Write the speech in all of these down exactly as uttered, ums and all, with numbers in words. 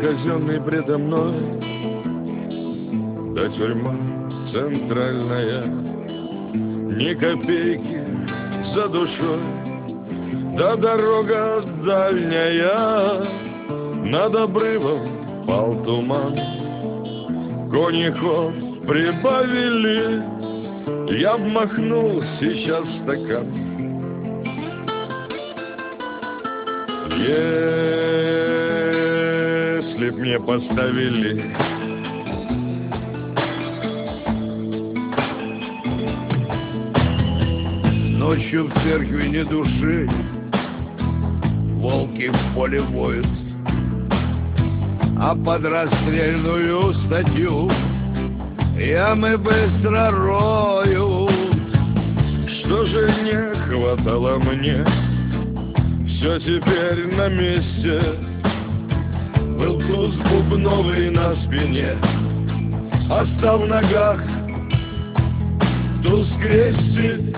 казенный предо мной, да тюрьма центральная, ни копейки за душой, да дорога дальняя. Над обрывом пал туман, кони ход прибавили, я б махнул сейчас стакан. Если б мне поставили ночью в церкви ни души, волки в поле воют, а под расстрельную статью ямы быстро роют. Что же не хватало мне, все теперь на месте. Был туз бубновый на спине, а стал в ногах туз крестик.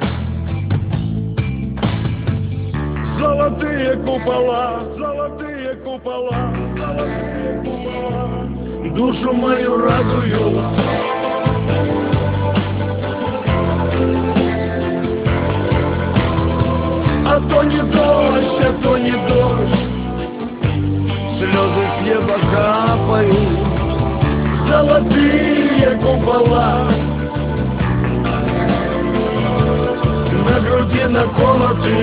Золотые купола, золотые купола, золотые купола душу мою радуют. А то не дождь, а то не дождь, слезы с неба капают. Золотые купола на груди наколоты,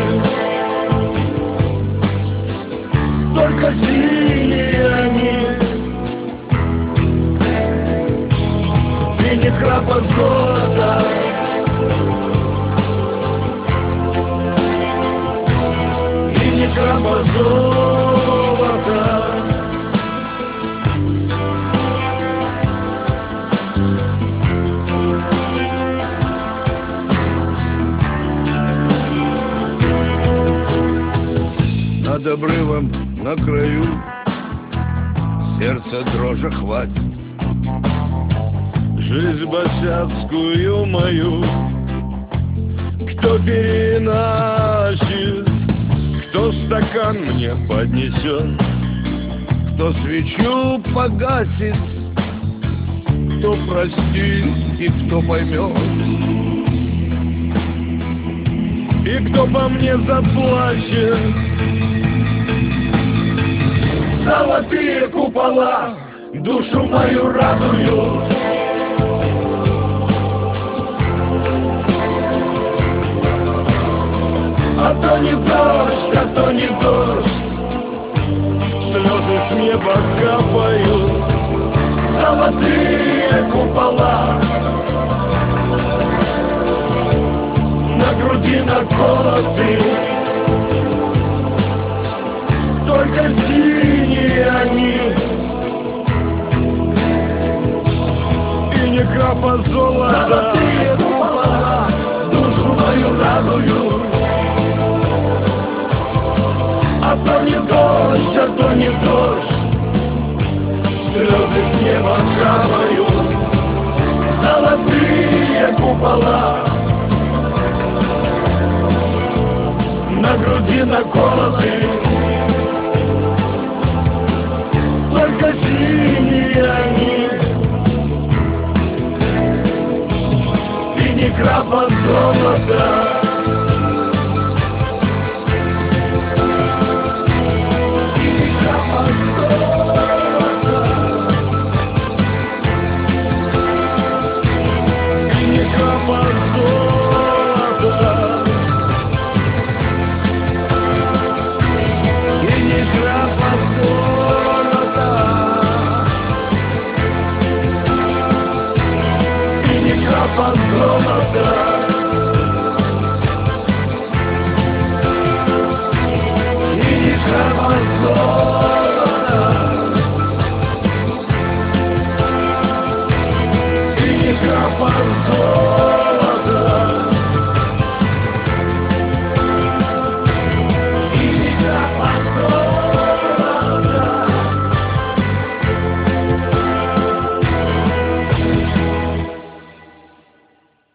только синие они, и ни крапа золота. Крапа золота. Над обрывом на краю сердце дрожи хватит. Жизнь босяцкую мою кто переначит, кто стакан мне поднесет, кто свечу погасит, кто простит и кто поймет, и кто по мне заплачет. Золотые купола душу мою радуют. А то не дождь, а то не дождь, слезы с неба капают. Золотые купола на груди наколоты, только синие они, и ни крапа золота. Золотые купола душу мою радуют. А то не дождь, а то не дождь, слезы с неба капают. Золотые купола на груди наколоты, только синие они, и ни крапа золота. Золото.